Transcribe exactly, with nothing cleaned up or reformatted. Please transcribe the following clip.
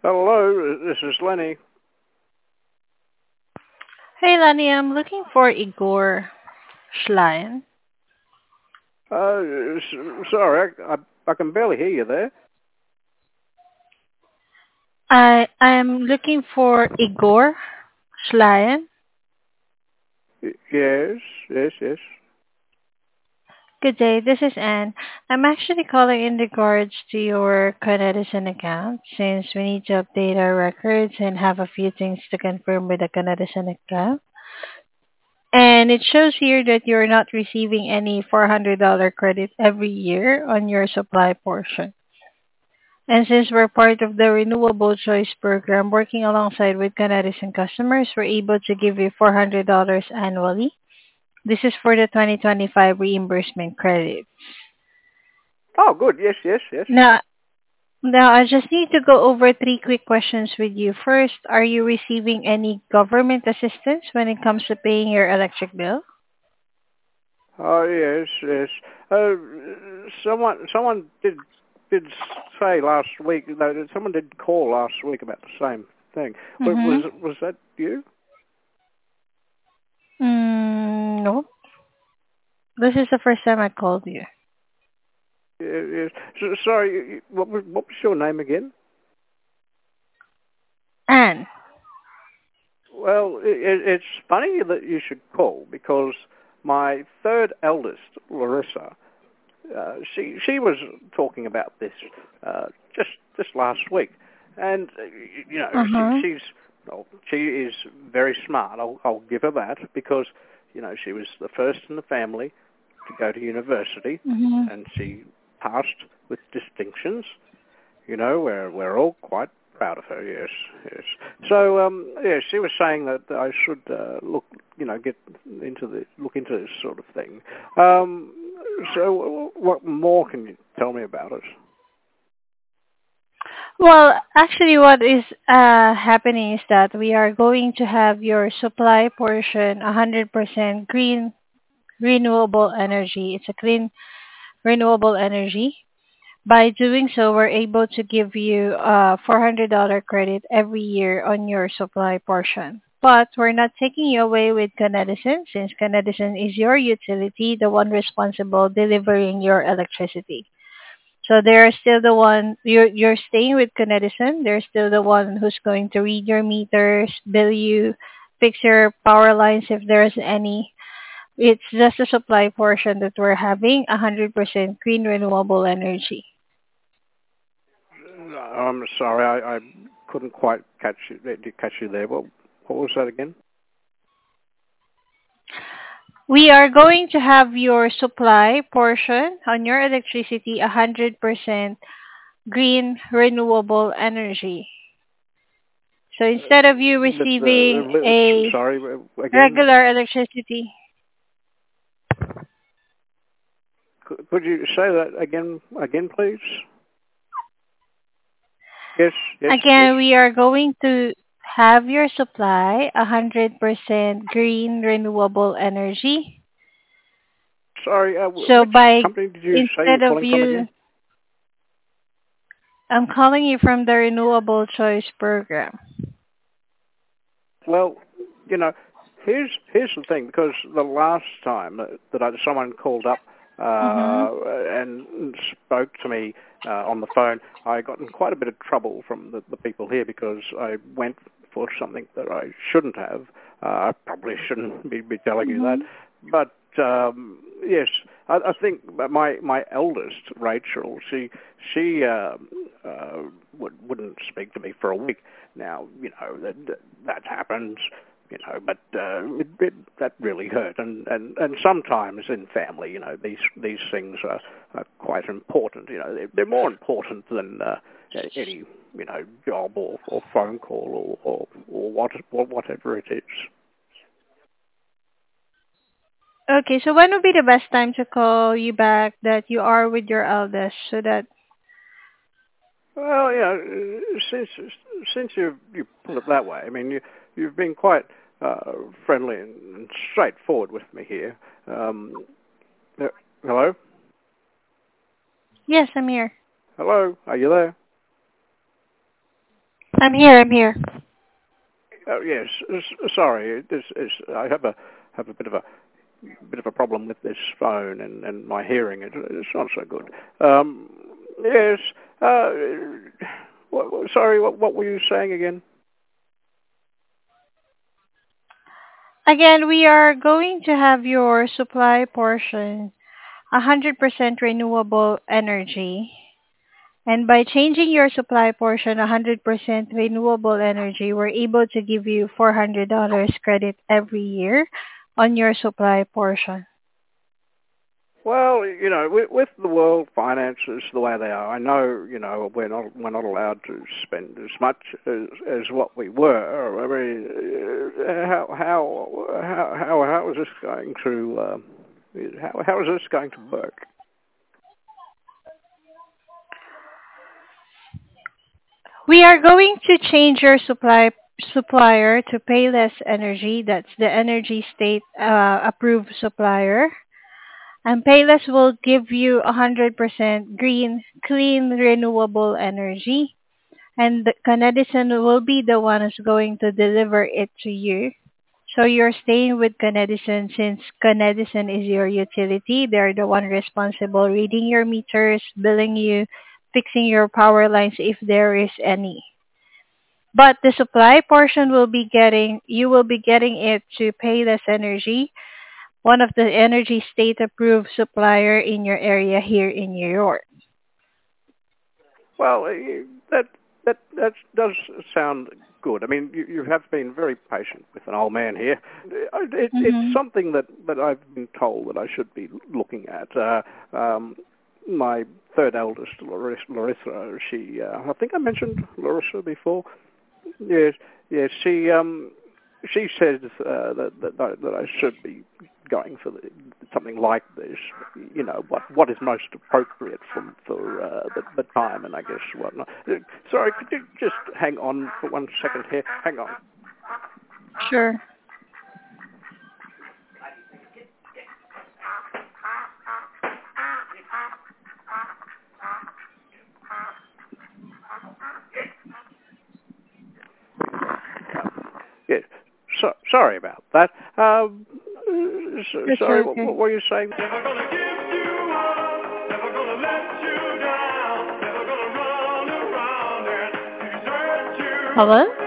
Hello, this is Lenny. Hey, Lani, I'm looking for Igor Schlein. Uh, s- sorry, I, I, I can barely hear you there. I I'm looking for Igor Schlein. Y- Yes, yes, yes. Good day, this is Anne. I'm actually calling in regards to your Canedison account since we need to update our records and have a few things to confirm with the Canedison account. And it shows here that you're not receiving any four hundred dollars credit every year on your supply portion. And since we're part of the Renewable Choice Program, working alongside with Canadian customers, we're able to give you four hundred dollars annually. This is for the twenty twenty-five reimbursement credit. Oh, good. Yes, yes, yes. Now, now I just need to go over three quick questions with you. First, are you receiving any government assistance when it comes to paying your electric bill? Oh, yes, yes. Uh, someone, someone did did say last week. No, someone did call last week about the same thing. Was Mm-hmm. was, was that you? Mm, no. This is the first time I called you. Yes. yes. So, sorry. you- you- What was what was your name again? Anne. Well, it, it's funny that you should call because my third eldest, Larissa, uh, she she was talking about this uh, just just last week, and uh, you know she Uh-huh. she's well, she is very smart. I'll I'll give her that because you know she was the first in the family to go to university, Mm-hmm. and she passed with distinctions. You know, we're we're all quite proud of her. Yes, yes. So, um, yeah, she was saying that I should uh, look, you know, get into the look into this sort of thing. Um, so, what more can you tell me about it? Well, actually, what is uh, happening is that we are going to have your supply portion one hundred percent green renewable energy. It's a clean renewable energy. By doing so, we're able to give you a four hundred dollars credit every year on your supply portion. But we're not taking you away with Canedison since Canedison is your utility, the one responsible delivering your electricity. So they're still the one you're you're staying with Canedison. They're still the one who's going to read your meters, bill you, fix your power lines if there's any. It's just a supply portion that we're having one hundred percent green renewable energy. I'm sorry, I, I couldn't quite catch you, catch you there. What what was that again? We are going to have your supply portion on your electricity one hundred percent green renewable energy. So instead of you The, receiving the, a sorry again. regular electricity, Could you say that again again, please? Yes, yes, yes. again, we are going to have your supply one hundred percent green renewable energy. Sorry, uh, So which by company did you say you were instead of calling from you, again? I'm calling you from the Renewable Choice Program. Well, you know, here's here's the thing. Because the last time that, that I, someone called up Mm-hmm. uh, and spoke to me uh, on the phone, I got in quite a bit of trouble from the, the people here because I went for something that I shouldn't have. Uh, I probably shouldn't be, be telling you that, Mm-hmm. but um, yes, I, I think my my eldest Rachel, she she uh, uh, would, wouldn't speak to me for a week. Now, you know, that that happens, you know, but uh, it, it, that really hurt. And, and, and sometimes in family, you know, these these things are, are quite important. You know, they're, they're more important than uh, any, you know, job or, or phone call or, or, or what, or whatever it is. Okay, so when would be the best time to call you back that you are with your eldest so that Well, yeah, since since you you put it that way, I mean, you you've been quite uh, friendly and straightforward with me here. Um, uh, hello, yes, I'm here. hello, are you there? I'm here. I'm here. Oh, yes. S- sorry. This is. I have a have a bit of a bit of a problem with this phone and, and my hearing. It, it's not so good. Um, yes. Uh, what, what- sorry. What, what were you saying again? Again, we are going to have your supply portion one hundred percent renewable energy. And by changing your supply portion one hundred percent renewable energy, we're able to give you four hundred dollars credit every year on your supply portion. Well, you know, with, with the world finances the way they are, I know, you know, we're not we're not allowed to spend as much as, as what we were. I mean, uh, how how how how how is this going to uh, how how is this going to work? We are going to change your supply supplier to Payless Energy. That's the Energy State uh, approved supplier. And Payless will give you one hundred percent green, clean, renewable energy. And the Canedison will be the one who's going to deliver it to you. So you're staying with Canedison since Canedison is your utility. They're the one responsible reading your meters, billing you, fixing your power lines if there is any. But the supply portion will be getting, you will be getting it to Payless Energy, one of the Energy State approved supplier in your area here in New York. Well, uh, that that that does sound good. I mean, you, you have been very patient with an old man here. Uh, It, it's Mm-hmm. something that, that I've been told that I should be looking at. Uh, um, my third eldest, Larissa, Larissa she, uh, I think I mentioned Larissa before. Yes, yes. She um, she says uh, that, that that I should be going for the, something like this. You know, what what is most appropriate for for uh, the, the time and I guess whatnot. Uh, Sorry, could you just hang on for one second here? Hang on. Sure. Yes. So, sorry about that. Um, uh, so, That's sorry, what, okay. what were you saying? Never gonna give you up, never gonna let you down, never gonna run around and desert you. Hello?